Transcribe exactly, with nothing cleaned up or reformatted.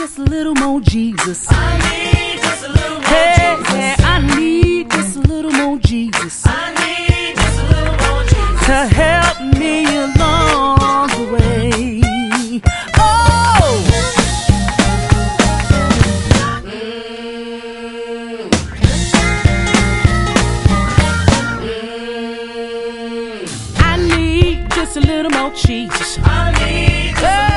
just a little more Jesus. I need just a little more Hey, Jesus. hey, I need just a little more Jesus I need just a little more Jesus to help me along the way. Oh, Mm. Mm. I need just a little more Jesus. I need just a